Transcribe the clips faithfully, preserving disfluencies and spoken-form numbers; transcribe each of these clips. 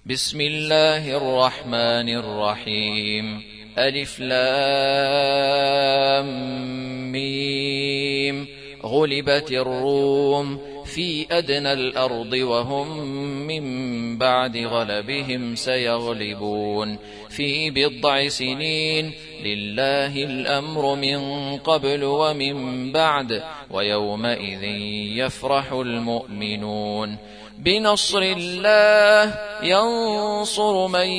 بسم الله الرحمن الرحيم. ألف لام ميم. غلبت الروم في أدنى الأرض وهم من بعد غلبهم سيغلبون في بضع سنين. لله الأمر من قبل ومن بعد ويومئذ يفرح المؤمنون. بنصر الله ينصر من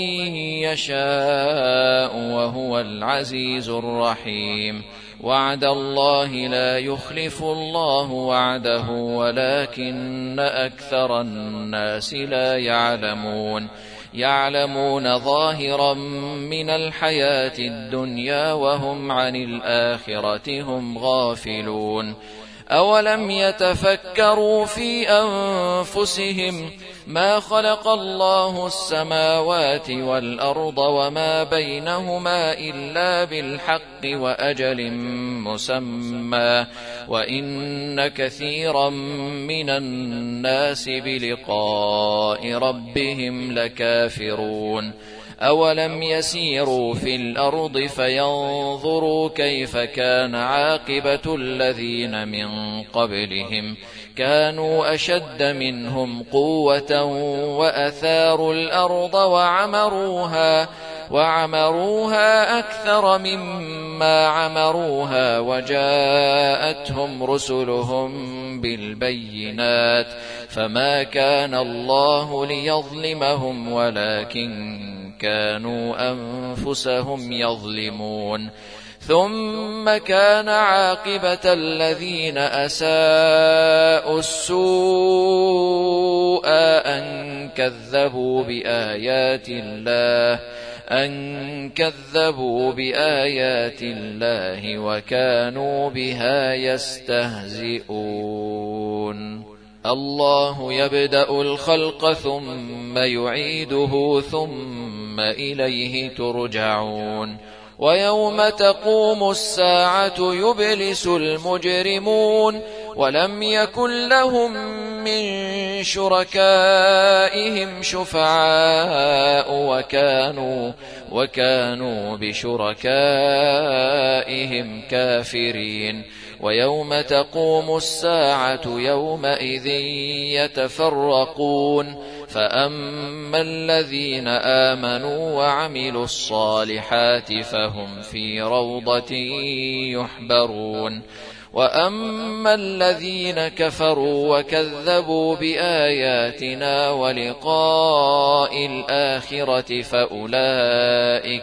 يشاء وهو العزيز الرحيم. وعد الله لا يخلف الله وعده ولكن أكثر الناس لا يعلمون. يعلمون ظاهرا من الحياة الدنيا وهم عن الآخرة هم غافلون. أولم يتفكروا في أنفسهم ما خلق الله السماوات والأرض وما بينهما إلا بالحق وأجل مسمى وإن كثيرا من الناس بلقاء ربهم لكافرون. أولم يسيروا في الأرض فينظروا كيف كان عاقبة الذين من قبلهم كانوا أشد منهم قوة وأثاروا الأرض وعمروها وعمروها أكثر مما عمروها وجاءتهم رسلهم بالبينات فما كان الله ليظلمهم ولكن كانوا أنفسهم يظلمون. ثم كان عاقبة الذين أساءوا السوء أن كذبوا بآيات الله أن كذبوا بآيات الله وكانوا بها يستهزئون. الله يبدأ الخلق ثم يعيده ثم إليه ترجعون. ويوم تقوم الساعة يبلس المجرمون ولم يكن لهم من شركائهم شفعاء وكانوا وكانوا بشركائهم كافرين. ويوم تقوم الساعة يومئذ يتفرقون فأما الذين آمنوا وعملوا الصالحات فهم في روضة يحبرون. وأما الذين كفروا وكذبوا بآياتنا ولقاء الآخرة فأولئك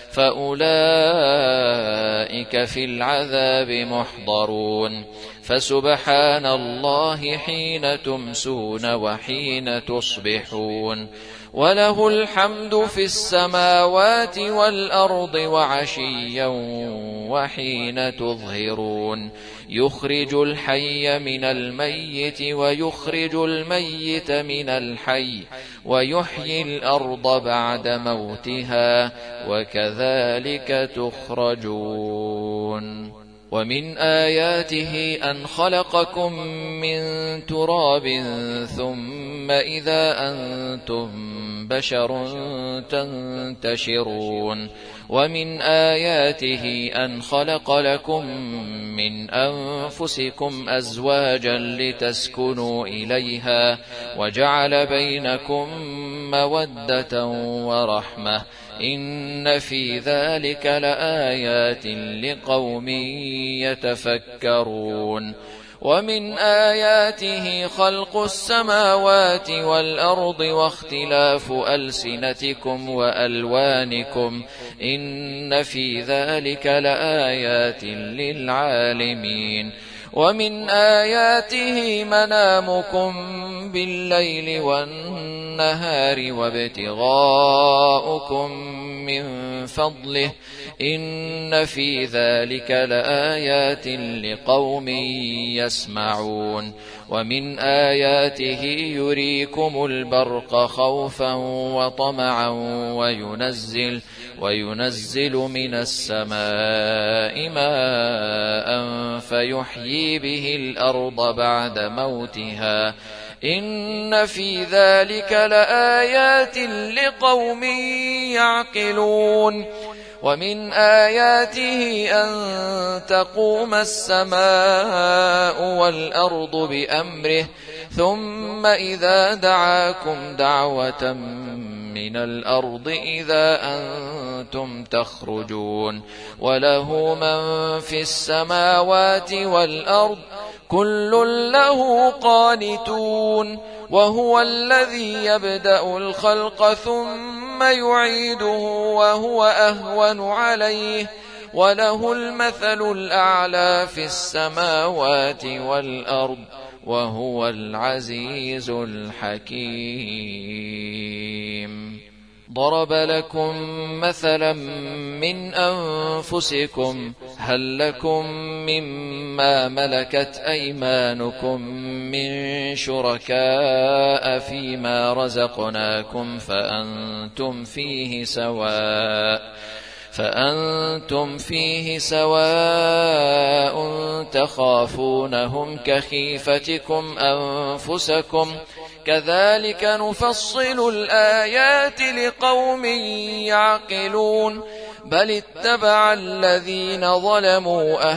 فأولئك في العذاب محضرون. فسبحان الله حين تمسون وحين تصبحون وله الحمد في السماوات والأرض وعشيا وحين تظهرون. يخرج الحي من الميت ويخرج الميت من الحي ويحيي الأرض بعد موتها وكذلك تخرجون. ومن آياته أن خلقكم من تراب ثم إذا أنتم بشر تنتشرون. ومن آياته أن خلق لكم من أنفسكم أزواجا لتسكنوا إليها وجعل بينكم مودة ورحمة إن في ذلك لآيات لقوم يتفكرون. ومن آياته خلق السماوات والأرض واختلاف ألسنتكم وألوانكم إن في ذلك لآيات للعالمين. ومن آياته منامكم بالليل والنهار وابتغاؤكم من فضله إن في ذلك لآيات لقوم يسمعون. ومن آياته يريكم البرق خوفا وطمعا وينزل وينزل من السماء ماء فيحيي به الأرض بعد موتها إن في ذلك لآيات لقوم يعقلون ومن آياته أن تقوم السماء والأرض بأمره ثم إذا دعاكم دعوة من الأرض إذا أنتم تخرجون وله من في السماوات والأرض كل له قانتون وهو الذي يبدأ الخلق ثم يعيده وهو أهون عليه وله المثل الأعلى في السماوات والأرض وهو العزيز الحكيم. ضرب لكم مثلا من أنفسكم هل لكم مما ملكت أيمانكم من شركاء فيما رزقناكم فأنتم فيه سواء فأنتم فيه سواء تخافونهم كخيفتكم أنفسكم كذلك نفصل الآيات لقوم يعقلون بل اتبع الذين ظلموا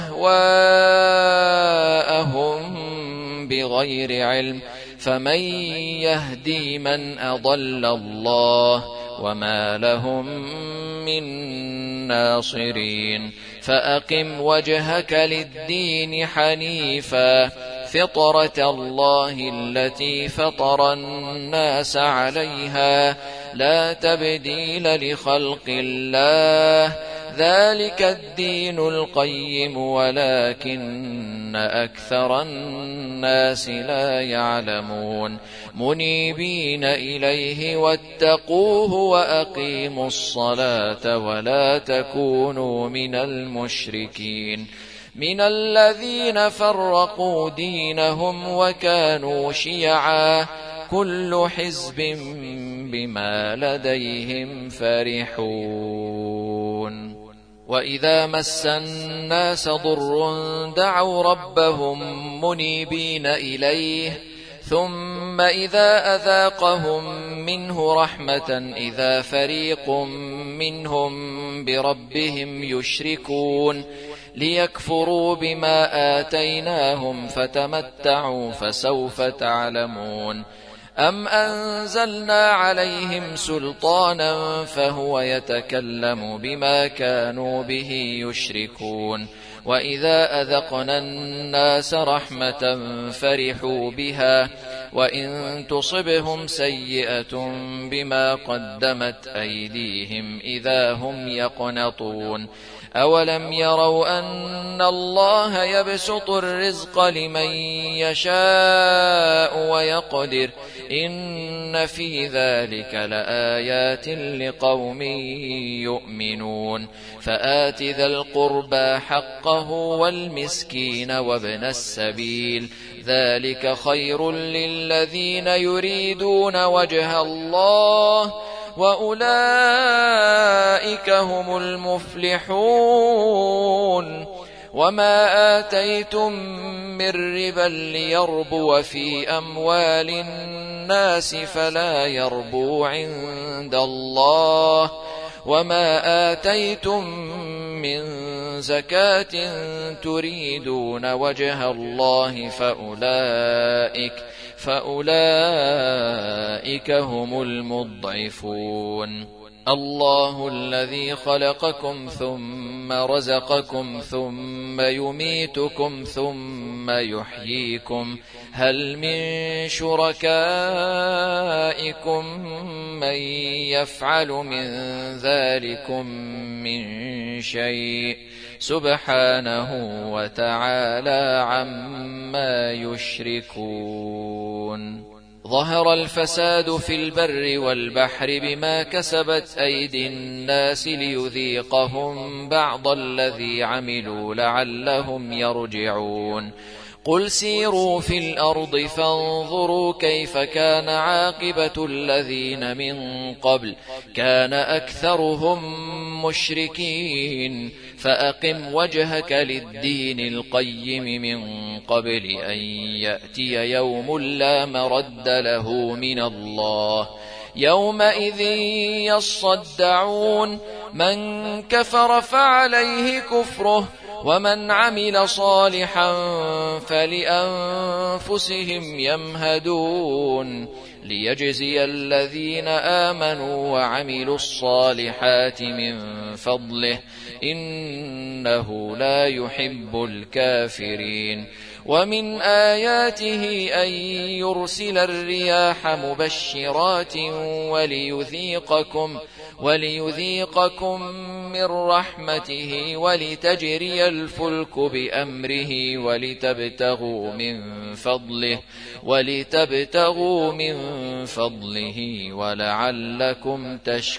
أهواءهم بغير علم فمن يهدي من أضل الله وما لهم من ناصرين. فأقم وجهك للدين حنيفا فطرة الله التي فطر الناس عليها لا تبديل لخلق الله ذلك الدين القيم ولكن أكثر الناس لا يعلمون. منيبين إليه واتقوه وأقيموا الصلاة ولا تكونوا من المشركين من الذين فرقوا دينهم وكانوا شيعا كل حزب بما لديهم فرحون. وإذا مس الناس ضر دعوا ربهم منيبين إليه ثم إذا أذاقهم منه رحمة إذا فريق منهم بربهم يشركون ليكفروا بما آتيناهم فتمتعوا فسوف تعلمون. أم أنزلنا عليهم سلطانا فهو يتكلم بما كانوا به يشركون. وإذا أذقنا الناس رحمة فرحوا بها وإن تصبهم سيئة بما قدمت أيديهم إذا هم يقنطون. أولم يروا أن الله يبسط الرزق لمن يشاء ويقدر إن في ذلك لآيات لقوم يؤمنون. فآت ذا القربى حقه والمسكين وابن السبيل ذلك خير للذين يريدون وجه الله وأولئك هم المفلحون. وما آتيتم من ربا ليربو في أموال الناس فلا يربو عند الله وما آتيتم من زكاة تريدون وجه الله فأولئك فأولئك هم المضعفون. الله الذي خلقكم ثم رزقكم ثم يميتكم ثم يحييكم هل من شركائكم من يفعل من ذلكم من شيء سبحانه وتعالى عما يشركون. ظهر الفساد في البر والبحر بما كسبت أيدي الناس ليذيقهم بعض الذي عملوا لعلهم يرجعون. قل سيروا في الأرض فانظروا كيف كان عاقبة الذين من قبل كان أكثرهم مشركين فأقم وجهك للدين القيم من قبل أن يأتي يوم لا مرد له من الله يومئذ يصدعون من كفر فعليه كفره ومن عمل صالحا فلأنفسهم يمهدون ليجزي الذين آمنوا وعملوا الصالحات من فضله إنه لا يحب الكافرين ومن آياته أن يرسل الرياح مبشرات وليذيقكم وليذيقكم من رحمته ولتجري الفلك بأمره ولتبتغوا من فضله ولتبتغوا من فضله ولعلكم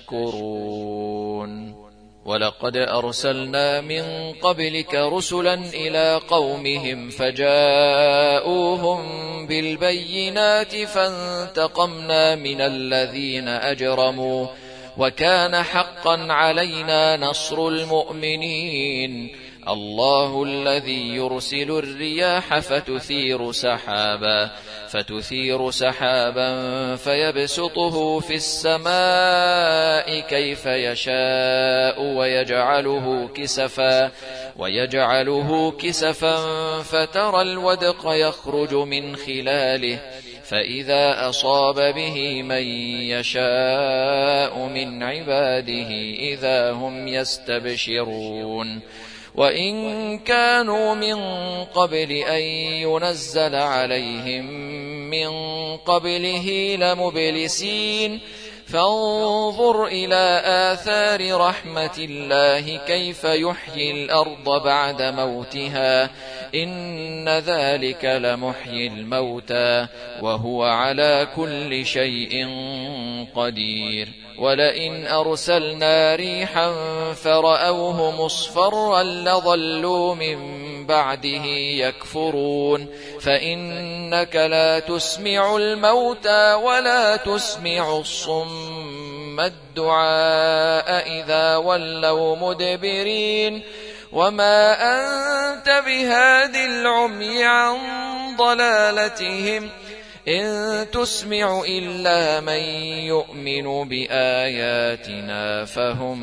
تشكرون ولقد أرسلنا من قبلك رسلا إلى قومهم فجاءوهم بالبينات فانتقمنا من الذين أجرموا وكان حقا علينا نصر المؤمنين الله الذي يرسل الرياح فتثير سحابا فتثير سحابا فيبسطه في السماء كيف يشاء ويجعله كسفا ويجعله كسفا فترى الودق يخرج من خلاله فإذا أصاب به من يشاء من عباده إذا هم يستبشرون وإن كانوا من قبل أن ينزل عليهم من قبله لمبلسين فانظر إلى آثار رحمة الله كيف يحيي الأرض بعد موتها إن ذلك لمحيي الموتى وهو على كل شيء قدير ولئن أرسلنا ريحا فرأوه مصفرا لظلوا من بعده يكفرون فإنك لا تسمع الموتى ولا تسمع الصم الدعاء إذا ولوا مدبرين وما أنت بهاد العمي عن ضلالتهم إن تسمع إلا من يؤمن بآياتنا فهم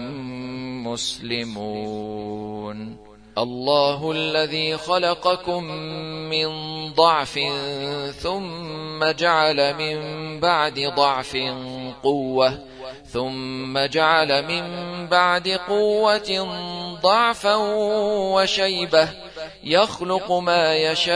مسلمون الله الذي خلقكم من ضعف ثم جعل من بعد ضعف قوة ثم جعل من بعد قوة ضعفا وشيبة يخلق ما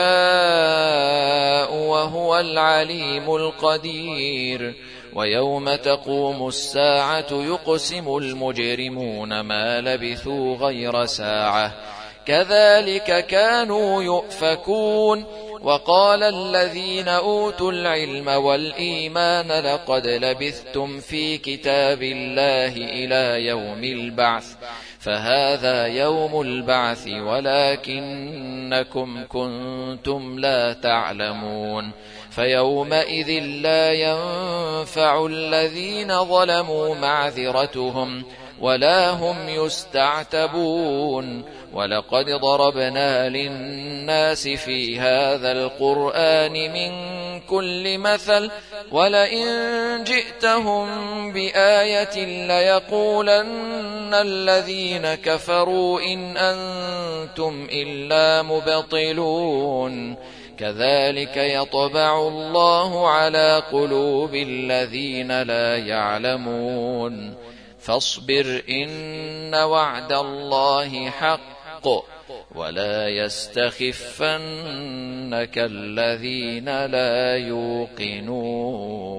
يشاء وهو العليم القدير ويوم تقوم الساعة يقسم المجرمون ما لبثوا غير ساعة كذلك كانوا يؤفكون وقال الذين أوتوا العلم والإيمان لقد لبثتم في كتاب الله إلى يوم البعث فهذا يوم البعث ولكنكم كنتم لا تعلمون فيومئذ لا ينفع الذين ظلموا معذرتهم ولا هم يستعتبون ولقد ضربنا للناس في هذا القرآن من كل مثل ولئن جئتهم بآية ليقولن الذين كفروا إن أنتم إلا مبطلون كذلك يطبع الله على قلوب الذين لا يعلمون فاصبر إن وعد الله حق ولا يستخفنك الذين لا يوقنون